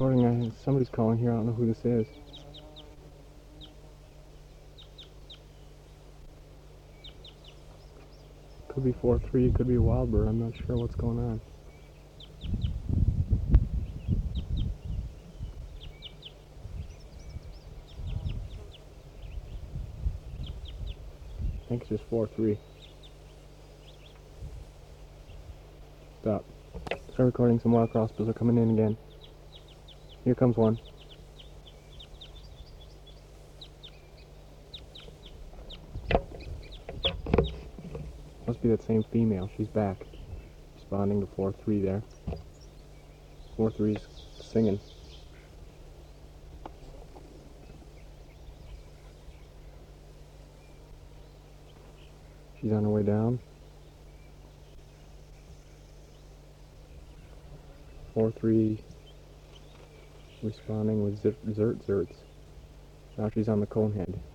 recording. Somebody's calling here. I don't know who this is. Could be 4-3. Could be a wild bird. I'm not sure what's going on. I think it's just 4-3. Stop. Start recording. Some wild crossbills are coming in again. Here comes one. Must be that same female. She's back. Responding to 4-3 there. 4-3's singing. She's on her way down. 4-3 responding with zerts. Now she's on the cone head.